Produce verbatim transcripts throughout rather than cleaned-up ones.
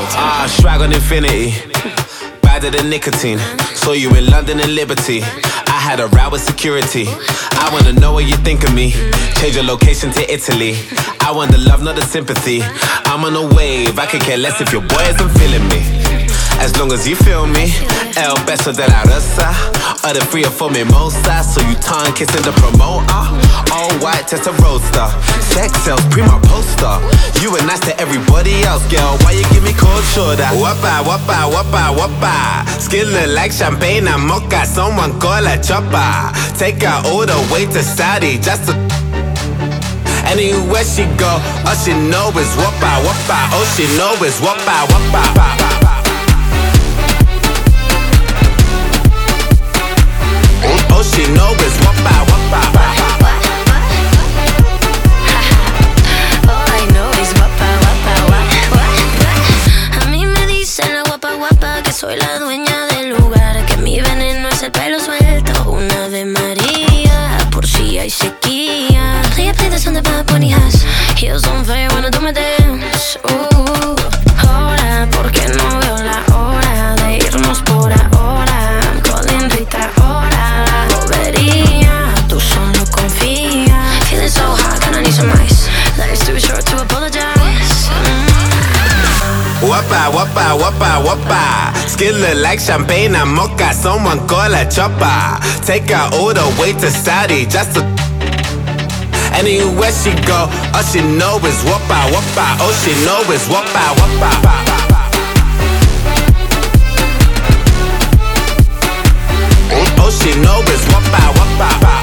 Ah, swag on infinity. Badder than nicotine. Saw you in London and Liberty. I had a row with security. I wanna know what you think of me. Change your location to Italy. I want the love, not the sympathy. I'm on a wave, I could care less if your boy isn't feeling me. As long as you feel me. El beso de la rosa. Or the three or four mimosa. So you tongue kissing the promoter. All white, test a roadster. Sex sells, prima poster. You were nice to everybody else, girl. Why you give me cold shoulder? Wappa, wappa, wappa, wappa. Skin look like champagne and mocha. Someone call a chopper. Take her all the way to Saudi just to. Anywhere she go, all she know is wappa, wappa. All she know is wappa, wappa. All she know is wappa, wappa. All I know is wappa, wappa, wappa. A mí me dicen la guapa, guapa, que soy la dueña del lugar, que mi veneno es el pelo suelto. Una Ave María, por si hay sequía. Play, play the song that Bad Bunny has. Heels on fire, wanna do my dance. Uh, ahora, porque no veo la hora de irnos por ahora. I'm calling Rita ahora. Bobería, tú solo confía. Feeling so hot, gonna need some ice. Life's too short to apologize. Mm. Wappa, wappa, wappa, wappa. Skin look like champagne and mocha. Someone call a chopper. Take her all the way to Saudi just to. Anywhere she go, all she know is wappa, wappa. All she know is wappa, wappa. All she know is wappa, wappa.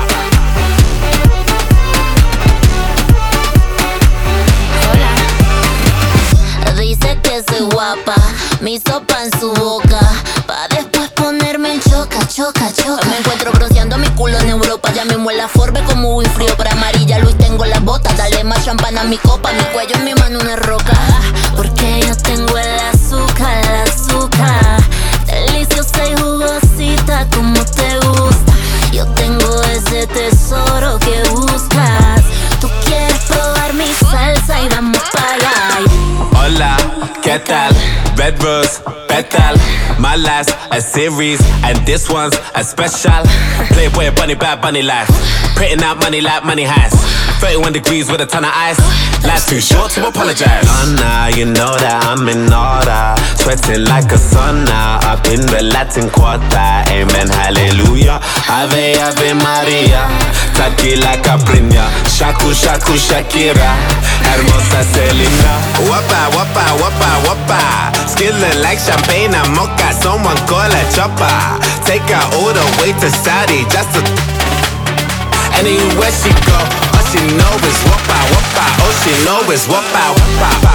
Dice que soy guapa, mi sopa en su boca, pa' después ponerme en choca, choca, choca. Me encuentro bronceando mi culo en Europa, ya mismo en la Forbe como un frío para amarilla. Luis tengo las botas, dale más champán a mi copa, mi cuello en mi mano una roca. Porque yo tengo el azúcar, el azúcar, deliciosa y jugosita como te gusta. Yo tengo ese tesoro que buscas. Tú quieres probar mi salsa y vamos para allá. Hola, ¿qué tal? Red rose, petal. My life's a series, and this one's a special. Playboy bunny, bad bunny life. Printing out money like money has. thirty-one degrees with a ton of ice. Life's too short to apologize. Donna, you know that I'm in order. Sweating like a sauna up in the Latin Quarter. Amen, hallelujah. Ave, Ave Maria. Tequila Capriña. Shaku, Shaku, Shakira. Hermosa Selena. Wappa, wappa, wappa, wappa. Skin look like champagne and mocha. Someone call a chopper. Take her all the way to Saudi just to. Anywhere she go, all she know is wappa, wappa. All she know is wappa, wappa.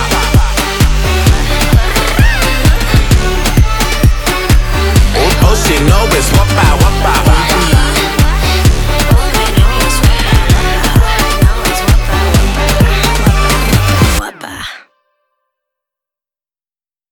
All she know is wappa, wappa.